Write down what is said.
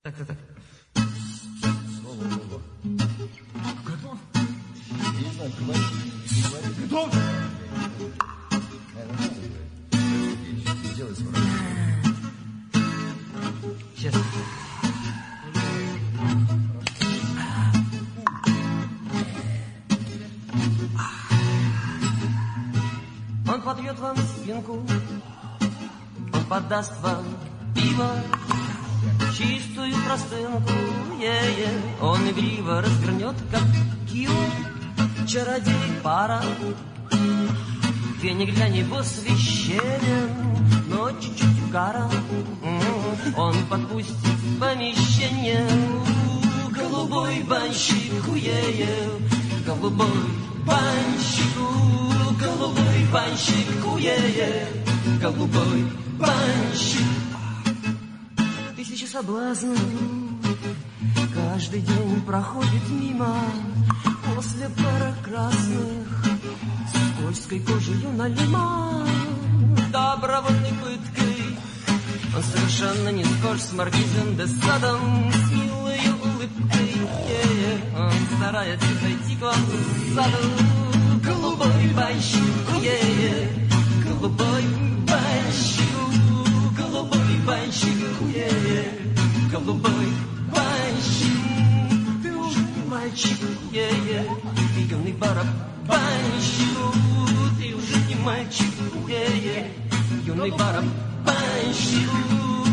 Так. Слово. Готов? Я не знаю, говори. Готов? Делай свой. Сейчас. Он подвьет вам спинку, он подаст вам пиво, чистую простынку, он игриво развернет, как кио, чародей пара. Веник для него священен, но чуть-чуть угара. Он подпустит в помещение. Голубой банщик, голубой банщик, голубой банщик, голубой банщик. Тысячи соблазнов каждый день проходит мимо. После пары красных скользкой кожею налима, добровольной пыткой он совершенно не схож с маркизом де Садом, с милой улыбкой. Он старается зайти к вам сзаду. Голубой банщик, голубой банщик, голубой банщик, голубой банщик. Ты уже не мальчик, юный барабанщик. Ты уже не мальчик, юный барабанщик.